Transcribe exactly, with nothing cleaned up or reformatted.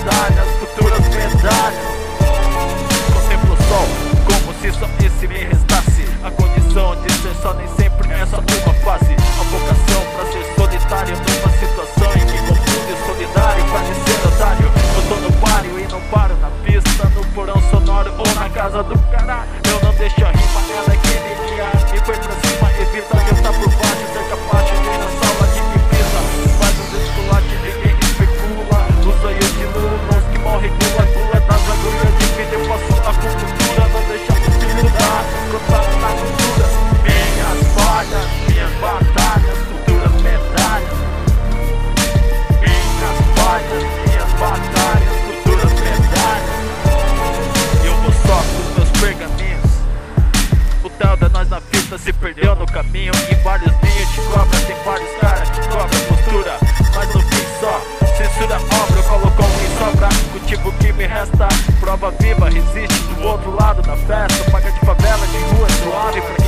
batalhas, futuras medalhas. Contemplo o sol como se só esse me restasse. A condição de ser só nem sempre é só uma fase. A vocação pra ser solitário numa situação em que confunde solidário pra de ser otário. Eu tô no páreo e não paro na pista, no porão sonoro ou na casa do caralho. Eu não deixo a rima, ela é que me guia. Me foi pra cima, evita eu tá por baixo, ser capaz de ir na sala de que pisa. Faz um esculate de quem especula, os olhos de lula, os que morrem gula, gula das agulhas de vida. Eu faço a cultura, não deixa o filho dar contato na cultura. Minhas falhas, minhas batalhas, futuras medalhas. Minhas falhas, minhas batalhas, futuras medalhas. Eu vou só com os meus pergaminhos. O tal da nós na fita se perdeu no caminho. Em vários ninhos de cobra tem vários caras que cobram postura, mas no fim só censura obra. Colocou um em sobra, cultivo que me resta. Prova viva, resiste do outro lado da festa. Paga de favela, de rua, suave.